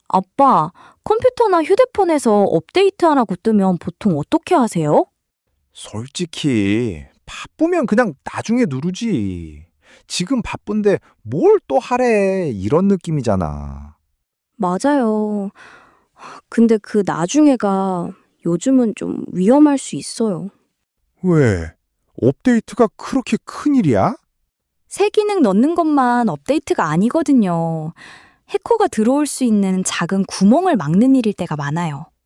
아빠, 컴퓨터나 휴대폰에서 업데이트하라고 뜨면 보통 어떻게 하세요? 솔직히 바쁘면 그냥 나중에 누르지. 지금 바쁜데 뭘 또 하래 이런 느낌이잖아. 맞아요. 근데 그 나중에가 요즘은 좀 위험할 수 있어요. 왜? 업데이트가 그렇게 큰일이야? 새 기능 넣는 것만 업데이트가 아니거든요. 해커가 들어올 수 있는 작은 구멍을 막는 일일 때가 많아요.